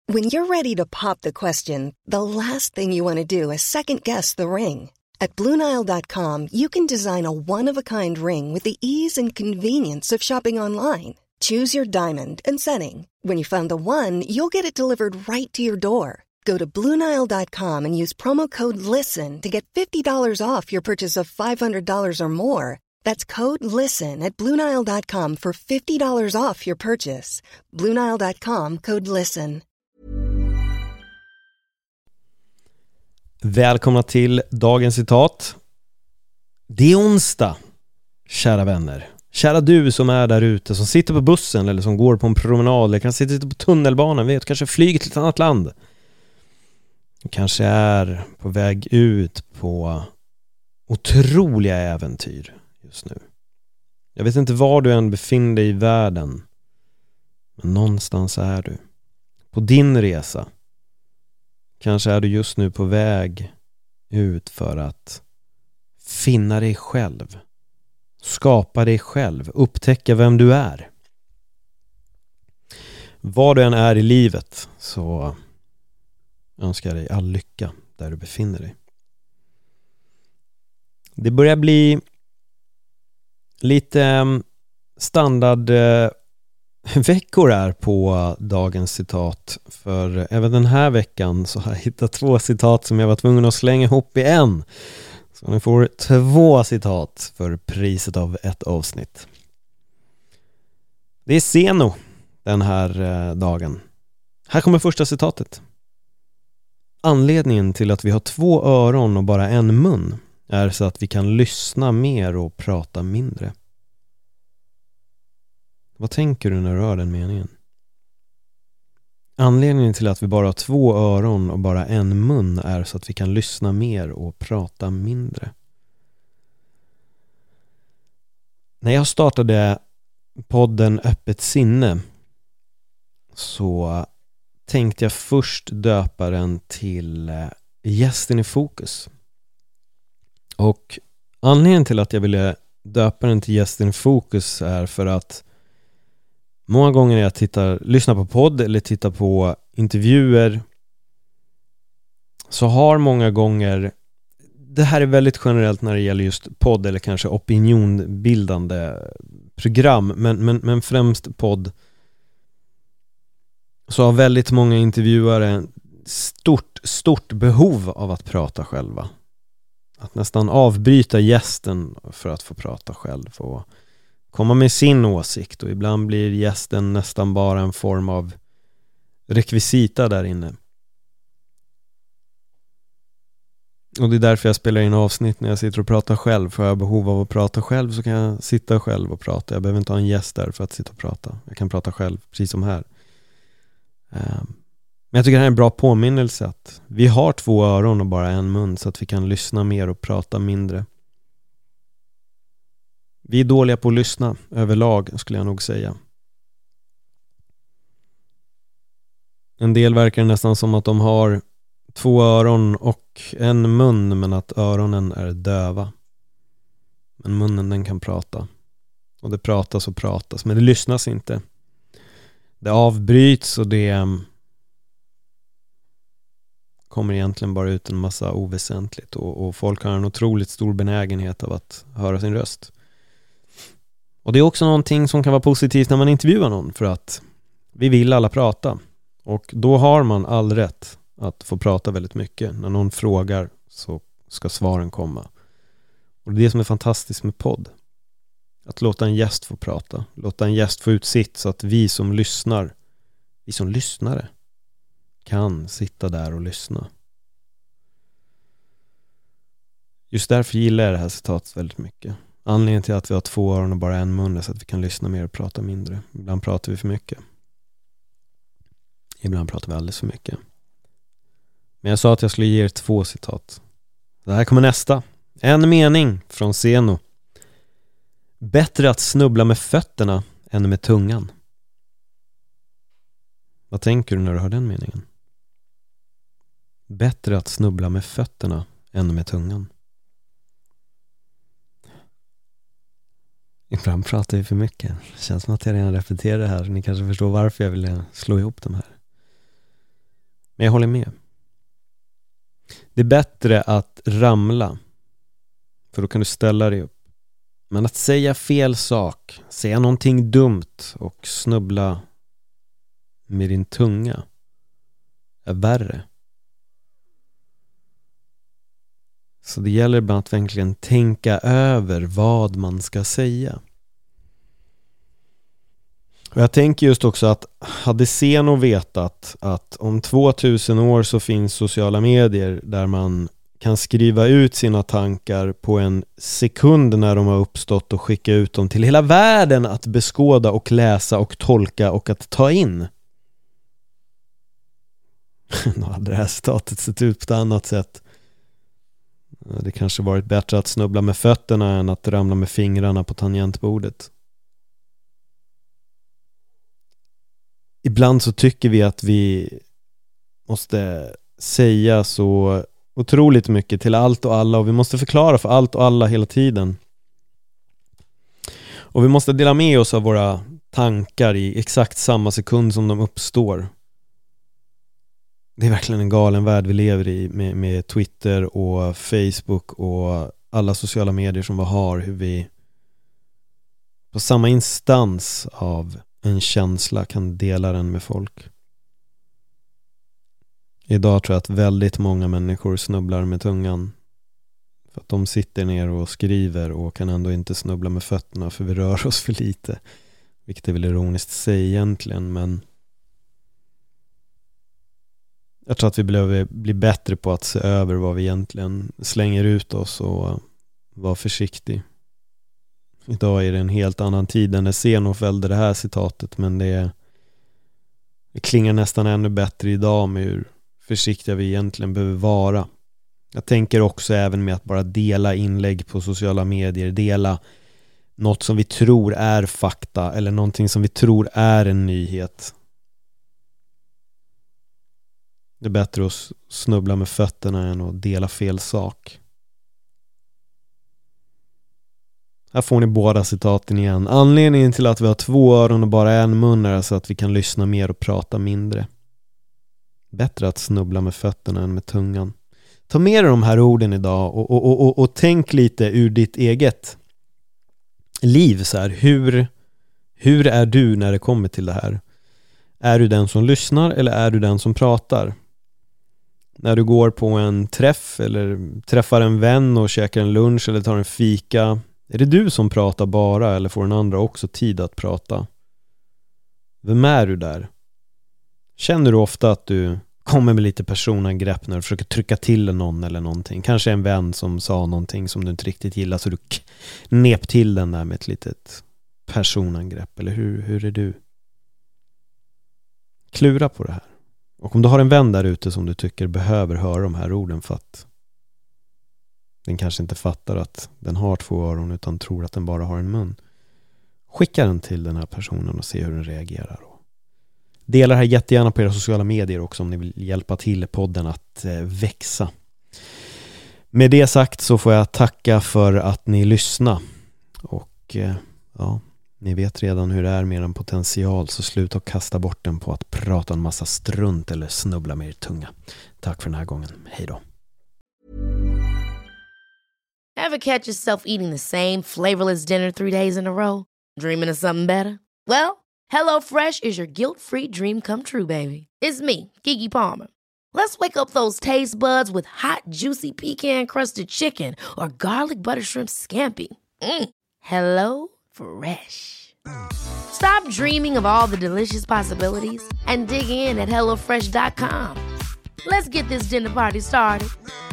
When you're ready to pop the question, the last thing you want to do is second-guess the ring. At BlueNile.com, you can design a one-of-a-kind ring with the ease and convenience of shopping online. Choose your diamond and setting. When you find the one, you'll get it delivered right to your door. Go to BlueNile.com and use promo code LISTEN to get $50 off your purchase of $500 or more. That's code LISTEN at BlueNile.com for $50 off your purchase. BlueNile.com, code LISTEN. Välkomna till dagens citat. Det är onsdag, kära vänner. Kära du som är där ute, som sitter på bussen eller som går på en promenad eller kanske sitter på tunnelbanan, vet, kanske flyger till ett annat land. Kanske är på väg ut på otroliga äventyr just nu. Jag vet inte var du än befinner dig i världen, men någonstans är du. På din resa. Kanske är du just nu på väg ut för att finna dig själv. Skapa dig själv. Upptäcka vem du är. Var du än är i livet så önskar jag dig all lycka där du befinner dig. Det börjar bli lite standard veckor är på dagens citat. För även den här veckan så har jag hittat 2 citat som jag var tvungen att slänga ihop i en. Så ni får 2 citat för priset av ett avsnitt. Det är Zeno den här dagen. Här kommer första citatet. Anledningen till att vi har 2 öron och bara en mun är så att vi kan lyssna mer och prata mindre. Vad tänker du när du hör den meningen? Anledningen till att vi bara har 2 öron och bara en mun är så att vi kan lyssna mer och prata mindre. När jag startade podden Öppet sinne så tänkte jag först döpa den till Gästen i fokus. Och anledningen till att jag ville döpa den till Gästen i fokus är för att många gånger när jag lyssnar på podd eller tittar på intervjuer så har många gånger, det här är väldigt generellt när det gäller just podd eller kanske opinionbildande program, men främst podd, så har väldigt många intervjuare stort behov av att prata själva. Att nästan avbryta gästen för att få prata själv och komma med sin åsikt, och ibland blir gästen nästan bara en form av rekvisita där inne. Och det är därför jag spelar in avsnitt när jag sitter och pratar själv. För jag har behov av att prata själv så kan jag sitta själv och prata. Jag behöver inte ha en gäst där för att sitta och prata. Jag kan prata själv, precis som här. Men jag tycker det här är en bra påminnelse att vi har 2 öron och bara en mun så att vi kan lyssna mer och prata mindre. Vi är dåliga på att lyssna överlag, skulle jag nog säga. En del verkar nästan som att de har 2 öron och en mun, men att öronen är döva. Men munnen, den kan prata. Och det pratas och pratas, men det lyssnas inte. Det avbryts och det kommer egentligen bara ut en massa oväsentligt. Och folk har en otroligt stor benägenhet av att höra sin röst. Och det är också någonting som kan vara positivt när man intervjuar någon, för att vi vill alla prata. Och då har man all rätt att få prata väldigt mycket. När någon frågar så ska svaren komma. Och det är det som är fantastiskt med podd. Att låta en gäst få prata. Låta en gäst få ut sitt så att vi som lyssnare kan sitta där och lyssna. Just därför gillar jag det här citatet väldigt mycket. Anledningen till att vi har 2 öron och bara en mun är så att vi kan lyssna mer och prata mindre. Ibland pratar vi för mycket. Ibland pratar vi alldeles för mycket. Men jag sa att jag skulle ge er 2 citat. Det här kommer nästa. En mening från Zeno. Bättre att snubbla med fötterna än med tungan. Vad tänker du när du hör den meningen? Bättre att snubbla med fötterna än med tungan. Ibland pratar vi för mycket. Det känns som att jag redan repeterar det här. Ni kanske förstår varför jag vill slå ihop de här. Men jag håller med. Det är bättre att ramla, för då kan du ställa dig upp. Men att säga fel sak, säga någonting dumt och snubbla med din tunga är värre. Så det gäller ibland att verkligen tänka över vad man ska säga. Och jag tänker just också att hade Zeno vetat att om 2000 år så finns sociala medier där man kan skriva ut sina tankar på en sekund när de har uppstått och skicka ut dem till hela världen att beskåda och läsa och tolka och att ta in. Då hade det här statet sett ut på ett annat sätt. Det kanske varit bättre att snubbla med fötterna än att ramla med fingrarna på tangentbordet. Ibland så tycker vi att vi måste säga så otroligt mycket till allt och alla, och vi måste förklara för allt och alla hela tiden. Och vi måste dela med oss av våra tankar i exakt samma sekund som de uppstår. Det är verkligen en galen värld vi lever i med Twitter och Facebook och alla sociala medier som vi har, hur vi på samma instans av en känsla kan dela den med folk. Idag tror jag att väldigt många människor snubblar med tungan för att de sitter ner och skriver och kan ändå inte snubbla med fötterna för vi rör oss för lite, vilket är väl ironiskt att säga egentligen, men jag tror att vi behöver bli bättre på att se över vad vi egentligen slänger ut oss och vara försiktig. Idag är det en helt annan tid än när Zeno fällde det här citatet, men det klingar nästan ännu bättre idag med hur försiktiga vi egentligen behöver vara. Jag tänker också även med att bara dela inlägg på sociala medier, dela något som vi tror är fakta eller någonting som vi tror är en nyhet. Det är bättre att snubbla med fötterna än att dela fel sak. Här får ni båda citaten igen. Anledningen till att vi har 2 öron och bara en mun är så att vi kan lyssna mer och prata mindre. Bättre att snubbla med fötterna än med tungan. Ta med dig de här orden idag och tänk lite ur ditt eget liv. Så här, hur är du när det kommer till det här? Är du den som lyssnar eller är du den som pratar? När du går på en träff eller träffar en vän och käkar en lunch eller tar en fika, är det du som pratar bara eller får den andra också tid att prata? Vem är du där? Känner du ofta att du kommer med lite personangrepp när du försöker trycka till någon eller någonting? Kanske en vän som sa någonting som du inte riktigt gillar så du knep till den där med ett litet personangrepp. Eller hur är du? Klura på det här. Och om du har en vän där ute som du tycker behöver höra de här orden för att den kanske inte fattar att den har 2 öron utan tror att den bara har en mun. Skicka den till den här personen och se hur den reagerar. Dela det här jättegärna på era sociala medier också om ni vill hjälpa till podden att växa. Med det sagt så får jag tacka för att ni lyssnar. Och ja, ni vet redan hur det är med en potential, så sluta och kasta bort den på att prata en massa strunt eller snubbla med er tunga. Tack för den här gången. Hej då. Ever catch yourself eating the same flavorless dinner 3 days in a row? Dreaming of something better? Well, HelloFresh is your guilt-free dream come true, baby. It's me, Keke Palmer. Let's wake up those taste buds with hot, juicy pecan-crusted chicken or garlic butter shrimp scampi. Hello Fresh. Stop dreaming of all the delicious possibilities and dig in at HelloFresh.com. Let's get this dinner party started.